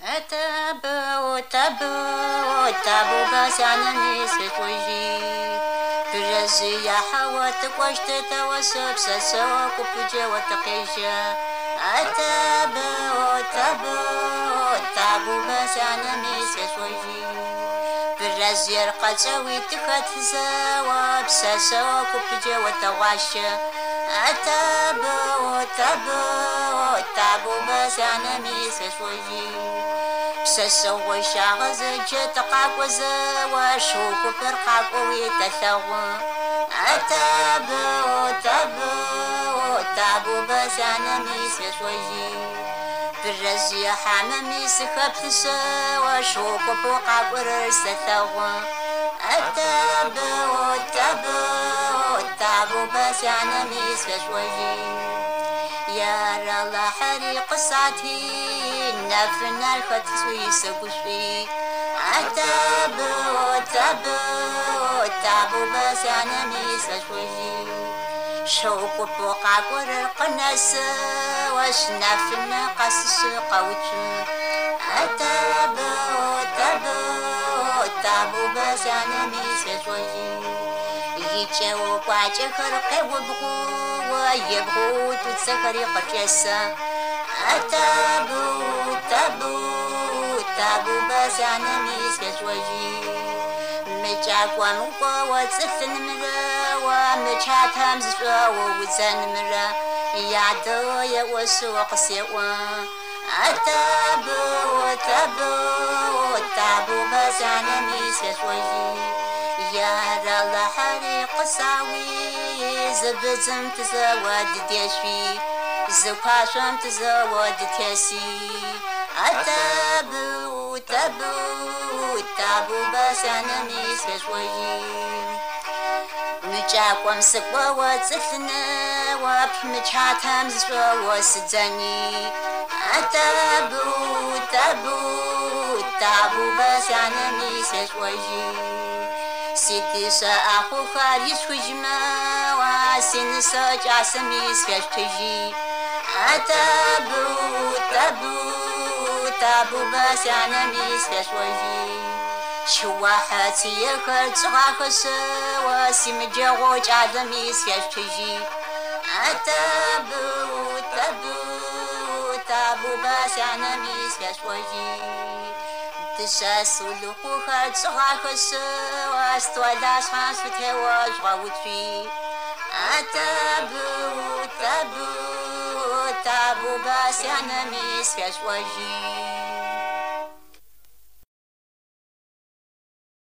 تابو تابو تابو بس أنا نسيت وجهي برزي يا حوات وشت توسب سسوك وبجا وتقيشة تابو تابو تابو بس أنا نسيت وجهي برزي يرقى تسوي تخت زواب سسوك وبجا وتغاشة تابو تابو تابو بس أنا نسيت وجهي سسوي شاغز جت قاقوز وشوك فرقاق ويتثوى تابو تابو تابو بس أنا نسيت وجهي بالرزي حمامي سخبت سوا شوك فوقاق ورس ثوى تابو تابو تابو بس أنا نسيت وجهي يا الله حريق ساعتي نفنا الفتسوي سقوشي تابو تابو تابو بس أنا نسيت وجهي شوق بوقع قرر قناس وشنافنا قصص قوتشو تابو تابو تابو بس أنا نسيت وجهي يجاو قاعد خرقي وبغو ويبغو تتسكري قرشة تابو تابو تابو بس أنا نسيت وجهي مجاك ومقوى وتسفن مرا ومجات همز ووزن مرا يعدو يوسوق سيوا تابو تابو تابو بس أنا نسيت وجهي يا الله حريق ساوي زبزم تزود ديشي زقاشم تزود تيسي تابو تابو تابو بس أنا نسيت وجهي مجاكم سقوى وتسفنا وبمجحات همز وسدني تابو تابو تابو بس أنا نسيت وجهي سيدي سأخو خارج خجمة وسن سجع سميس فيش تجي تابو تابو تابو بس أنا نسيت وجهي شواحاتي يكر تغاخس وسمجاوج عدميس فيش تجي تابو تابو تابو بس أنا نسيت وجهي تساسلو خوخات صغاخس واستوالداس خانس فتهواج غاوتفي تابو تابو تابو بس أنا نسيت وجهي